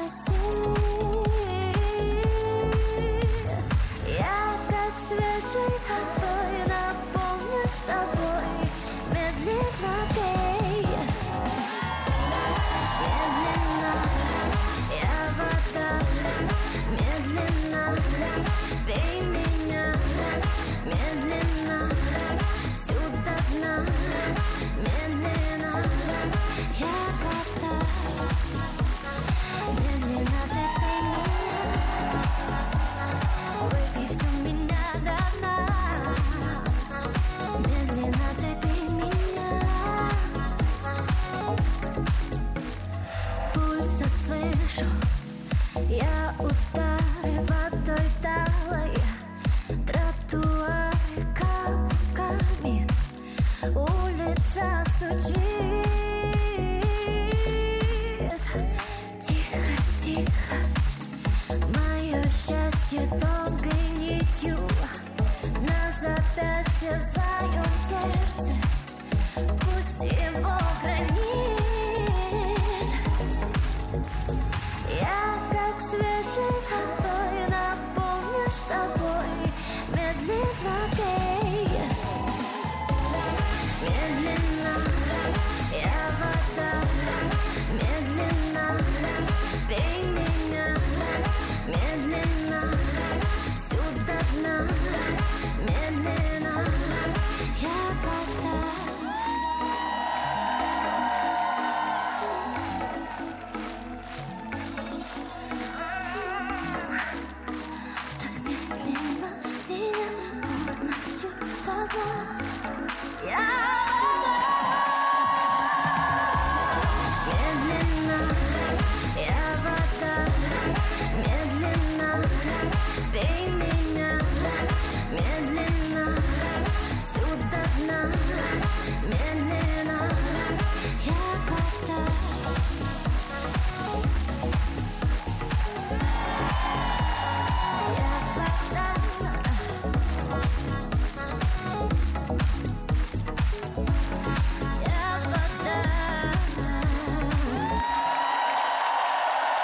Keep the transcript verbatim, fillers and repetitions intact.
прости. Я как свежей водой наполню с тобой. Медленно пей. Медленно, я вода. Медленно, пей меня. Медленно, всю до дна. Медленно, я вода. Медленно ты пей меня. Выпей всю меня до дна. Медленно ты пей меня. Пульса слышу, я удары водой талой. Тротуары капками, улица стучит. Тихо, тихо, мое счастье тонкой нитью на запястье в своем сердце. Пусть его хранит. Я как свежей водой наполню с тобой. Медленно пей. Медленно.